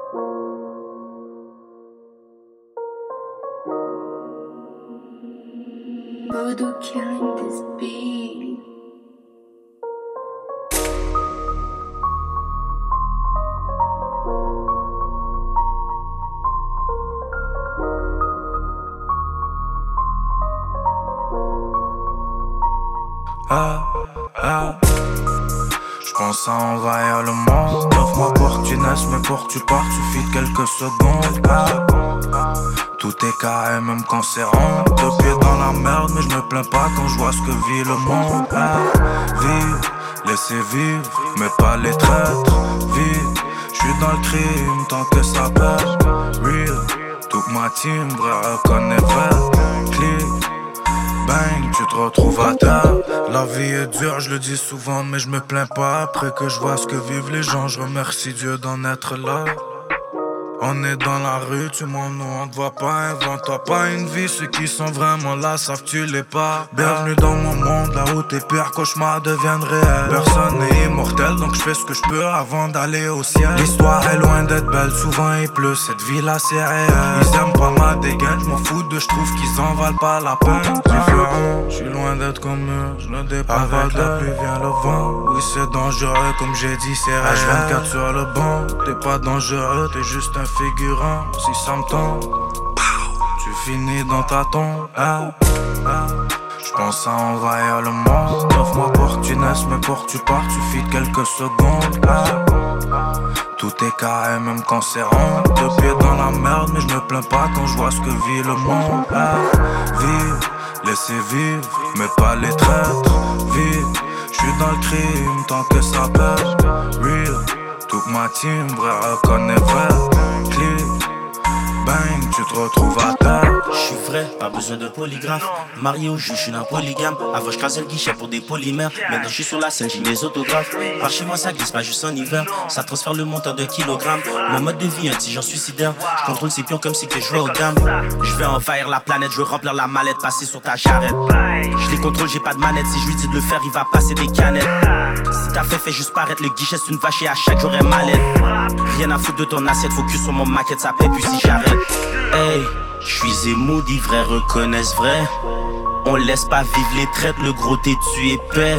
Voodoo killing this beat. J'pense à envahir le monde. Offre-moi pour que tu naisses, mais pour que tu partes, suffit de quelques secondes. Tout est carré, même quand c'est rond. Deux pieds dans la merde, mais je me plains pas quand je vois ce que vit le monde. Vivre, laisser vivre, mais pas les traîtres. Vivre, j'suis dans le crime tant que ça pèse. Real, toute ma team, vrai, reconnaît vrai. Click, bang, tu te retrouves à terre. La vie est dure, je le dis souvent, mais je me plains pas. Après que je vois ce que vivent les gens, je remercie Dieu d'en être là. On est dans la rue, tu m'en nous, on te voit pas, invente-toi pas une vie. Ceux qui sont vraiment là savent que tu l'es pas. Bienvenue dans mon monde, là où tes pires cauchemars deviennent réels. Personne n'est immortel, donc je fais ce que je peux avant d'aller au ciel. L'histoire est loin d'être belle, souvent il pleut, cette vie-là c'est réel. Ils aiment pas ma dégaine, je m'en fous de, je trouve qu'ils en valent pas la peine. Différent, je suis loin d'être comme eux, je ne dépasse pas. Avec la pluie vient le vent, oui c'est dangereux, comme j'ai dit c'est réel. H24 sur le banc, t'es pas dangereux, t'es juste un figurant, si ça me tente, tu finis dans ta tombe. J'pense à envahir le monde. Offre-moi pour que tu naisses, mais pour que tu partes, suffit de quelques secondes. Tout est carré, même quand c'est rond. Deux pieds dans la merde, mais je me plains pas quand je vois ce que vit le monde. Vivre, laisser vivre, mais pas les traîtres. Vivre, j'suis dans le crime tant que ça pèse. Real, toute ma team, vrai, reconnaît vrai. Click, bang, tu te retrouves à terre. J'suis vrai, pas besoin de polygraphe. Marié au juge, j'suis un polygame. Avant j'crasais le guichet pour des polymères. Maintenant j'suis sur la scène, j'ai mes autographes. Par chez moi ça glisse pas juste en hiver. Ça transfère le montant de kilogrammes. Mon mode de vie, un petit genre suicidaire. J'contrôle ces pions comme si que jouais aux dames. J'vais envahir la planète, j'veux remplir la mallette, passer sur ta jarrette. J'les contrôle, j'ai pas de manette. Si j'lui dis de le faire, il va passer des canettes. Si t'as fait juste paraître. Le guichet c'est une vache et à chaque jour est mallette. Rien à foutre de ton assiette, focus sur mon maquette, ça paie plus si j'arrête. Hey, j'suis Zemmour, des vrais reconnaissent vrai. On laisse pas vivre les traites, le gros t'es-tu épais.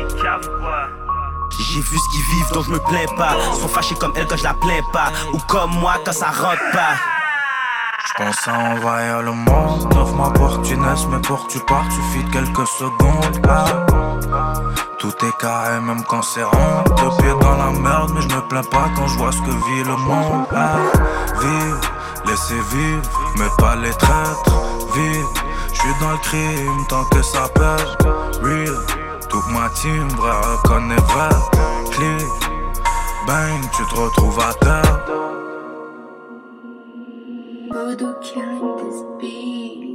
J'ai vu ce qu'ils vivent donc je me plains pas. Sont fâchés comme elle quand je la plains pas. Ou comme moi quand ça rentre pas. J'pense à envahir le monde. Offre-moi pour que tu naisses, mais pour que tu partes, suffit de quelques secondes. Tout est carré, même quand c'est rond. Deux pieds dans la merde, mais je me plains pas quand je vois ce que vit le monde. Vivre, laisser vivre, mais pas les traîtres. Vivre, j'suis dans le crime tant que ça pèse. Real, toute ma team, vrai, reconnaît vrai. Click, bang, tu te retrouves à terre. Voodoo killing this beat.